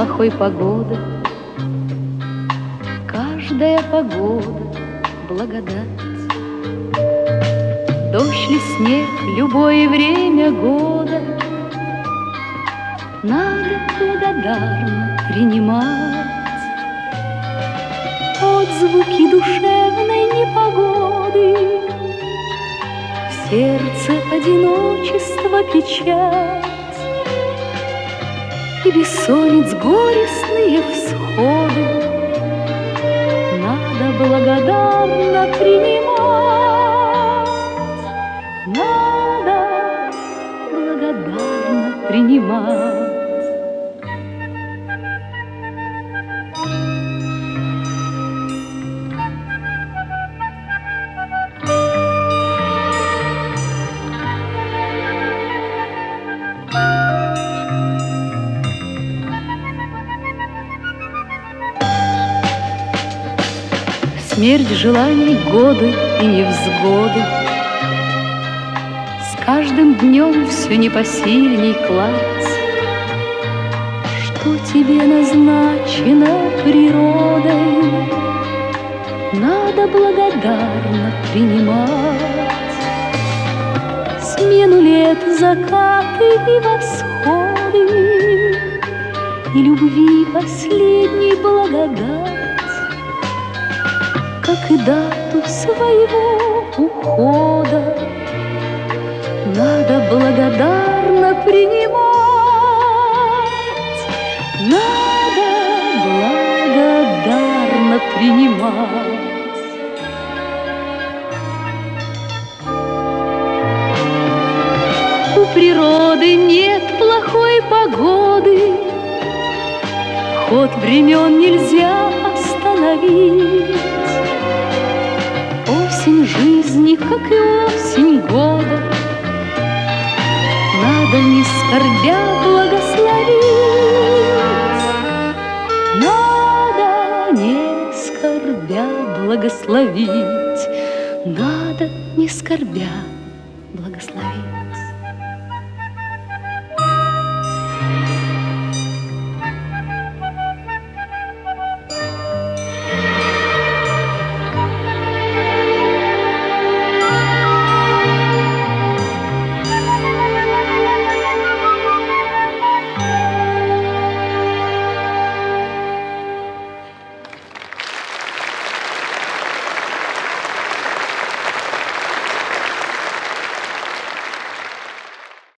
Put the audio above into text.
плохой погоды. Каждая погода — благодать. Дождь ли снег, любое время года надо благодарно принимать. Отзвуки душевной непогоды, в сердце одиночество, печать и бессонниц горестные всходы надо благодарно принимать. Надо благодарно принимать. Смерть желаний, годы и невзгоды, с каждым днем все непосильней класть. Что тебе назначено природой, надо благодарно принимать. Смену лет, закаты и восходы, и любви последней благодать, как и дату своего ухода, надо благодарно принимать. Надо благодарно принимать. У природы нет плохой погоды, ход времен нельзя остановить. Осень жизни, как и осень года, надо не скорбя благословить. Надо не скорбя благословить. Надо не скорбя благословить.